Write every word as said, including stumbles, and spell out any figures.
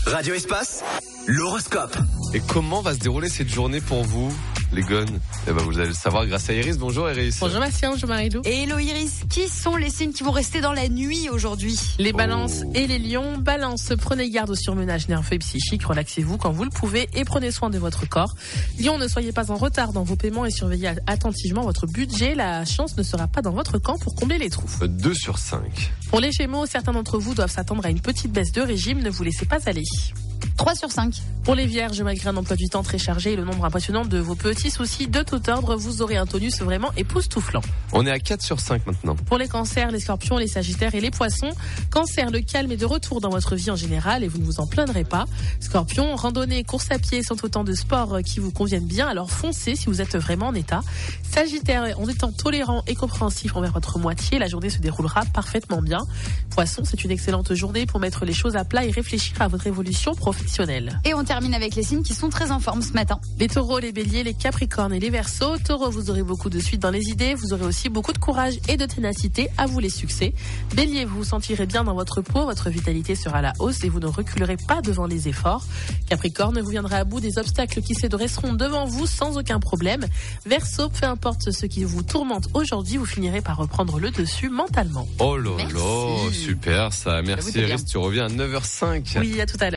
Radio Espace, l'horoscope. Et comment va se dérouler cette journée pour vous, les gones? Eh ben, vous allez le savoir grâce à Iris. Bonjour Iris. Bonjour Bastien, bonjour Marie-Lou. Et hello Iris, qui sont les signes qui vont rester dans la nuit aujourd'hui? Les balances Oh. et les lions. Balance, prenez garde au surmenage nerveux et psychique, relaxez-vous quand vous le pouvez et prenez soin de votre corps. Lion, ne soyez pas en retard dans vos paiements et surveillez attentivement votre budget. La chance ne sera pas dans votre camp pour combler les trous. deux sur cinq. Pour les Gémeaux, certains d'entre vous doivent s'attendre à une petite baisse de régime, ne vous laissez pas aller. trois sur cinq. Pour les Vierges, malgré un emploi du temps très chargé et le nombre impressionnant de vos petits soucis de tout ordre, vous aurez un tonus vraiment époustouflant. On est à quatre sur cinq maintenant. Pour les Cancers, les Scorpions, les Sagittaires et les Poissons, Cancer, le calme est de retour dans votre vie en général et vous ne vous en plaindrez pas. Scorpion, randonnée, course à pied sont autant de sports qui vous conviennent bien, alors foncez si vous êtes vraiment en état. Sagittaire, en étant tolérant et compréhensif envers votre moitié, la journée se déroulera parfaitement bien. Poisson, c'est une excellente journée pour mettre les choses à plat et réfléchir à votre évolution professionnelle. Et on termine avec les signes qui sont très en forme ce matin. Les Taureaux, les Béliers, les Capricornes et les Verseaux. Taureaux, vous aurez beaucoup de suite dans les idées, vous aurez aussi beaucoup de courage et de ténacité, à vous les succès. Bélier, vous vous sentirez bien dans votre peau, votre vitalité sera à la hausse et vous ne reculerez pas devant les efforts. Capricorne, vous viendrez à bout des obstacles qui se dresseront devant vous sans aucun problème. Verseau, peu importe ce qui vous tourmente aujourd'hui, vous finirez par reprendre le dessus mentalement. Oh là Merci. là, super ça. Merci Ça vous dit Iris, tu reviens à neuf heures cinq. Oui, à tout à l'heure.